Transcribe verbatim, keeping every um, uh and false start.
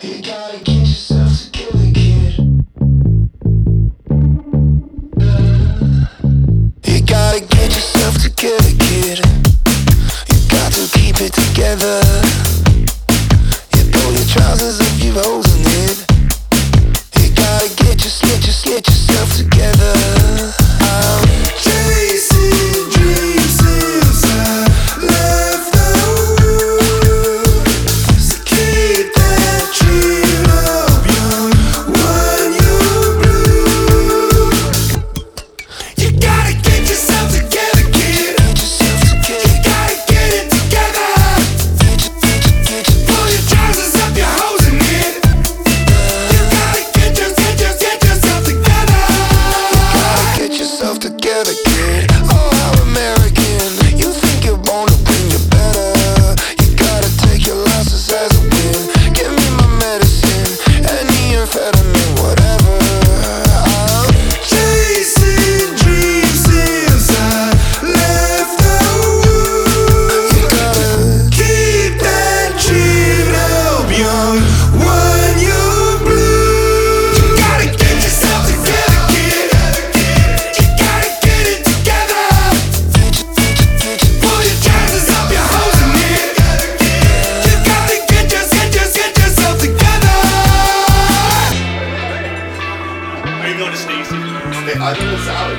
You gotta get yourself together, kid. You gotta get yourself together, kid. You got to keep it together. You pull your trousers up, you've holes in it. You gotta get your, get your, get yourself together. I'm chasing dreams since I left the room. So keep that dream up, young, when you're blue. You gotta get yourself together, kid. Get yourself together. You gotta get it together. Get your, get your, get your. Pull your trousers up, your hoes in it. You gotta get your, get your, get yourself together. You gotta get yourself together, kid. Oh, how American. You think you're born to win, you better. You gotta take your losses as a win. Give me my medicine, any amphetamine, whatever. I'm chasing dreams since I left the room. You gotta keep that dream up, young, when you're blue. You gotta get yourself together, kid. You gotta get it together. Pull your trousers up, your hoes in it. You gotta get your, get your, get yourself together. Are you going to Stacy? I think it's out.